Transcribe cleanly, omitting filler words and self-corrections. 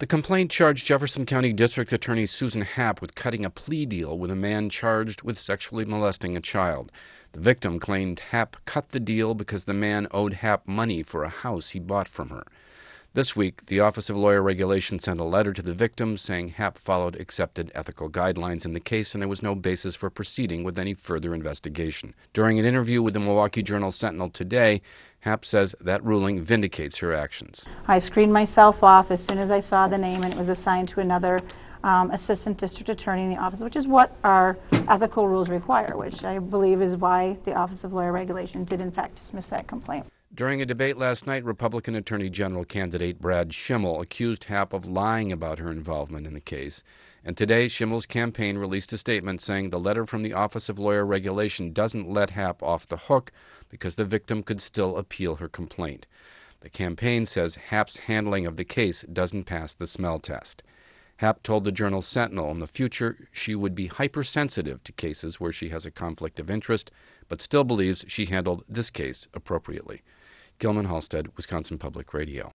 The complaint charged Jefferson County District Attorney Susan Happ with cutting a plea deal with a man charged with sexually molesting a child. The victim claimed Happ cut the deal because the man owed Happ money for a house he bought from her. This week, the Office of Lawyer Regulation sent a letter to the victim saying Happ followed accepted ethical guidelines in the case and there was no basis for proceeding with any further investigation. During an interview with the Milwaukee Journal-Sentinel today, Happ says that ruling vindicates her actions. I screened myself off as soon as I saw the name and it was assigned to another assistant district attorney in the office, which is what our ethical rules require, which I believe is why the Office of Lawyer Regulation did in fact dismiss that complaint. During a debate last night, Republican Attorney General candidate Brad Schimmel accused Happ of lying about her involvement in the case. And today, Schimmel's campaign released a statement saying the letter from the Office of Lawyer Regulation doesn't let Happ off the hook because the victim could still appeal her complaint. The campaign says Happ's handling of the case doesn't pass the smell test. Happ told the Journal-Sentinel in the future she would be hypersensitive to cases where she has a conflict of interest, but still believes she handled this case appropriately. Gilman Halstead, Wisconsin Public Radio.